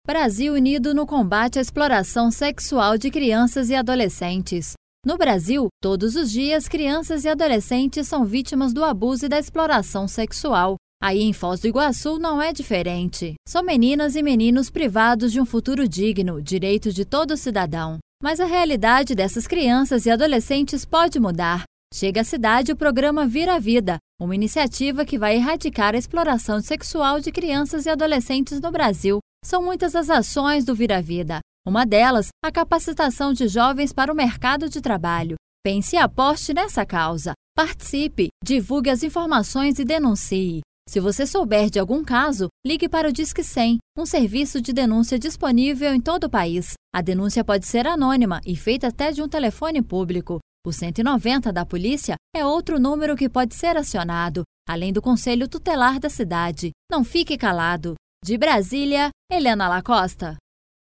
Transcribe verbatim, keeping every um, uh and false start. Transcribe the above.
Brasil unido no combate à exploração sexual de crianças e adolescentes. No Brasil, todos os dias, crianças e adolescentes são vítimas do abuso e da exploração sexual. Aí em Foz do Iguaçu não é diferente. São meninas e meninos privados de um futuro digno, direito de todo cidadão. Mas a realidade dessas crianças e adolescentes pode mudar. Chega à cidade o programa Vira a Vida, uma iniciativa que vai erradicar a exploração sexual de crianças e adolescentes no Brasil. São muitas as ações do Vira a Vida. Uma delas, a capacitação de jovens para o mercado de trabalho. Pense e aposte nessa causa. Participe, divulgue as informações e denuncie. Se você souber de algum caso, ligue para o Disque cem, um serviço de denúncia disponível em todo o país. A denúncia pode ser anônima e feita até de um telefone público. O cento e noventa da polícia é outro número que pode ser acionado, além do Conselho Tutelar da cidade. Não fique calado. De Brasília, Helena Lacosta.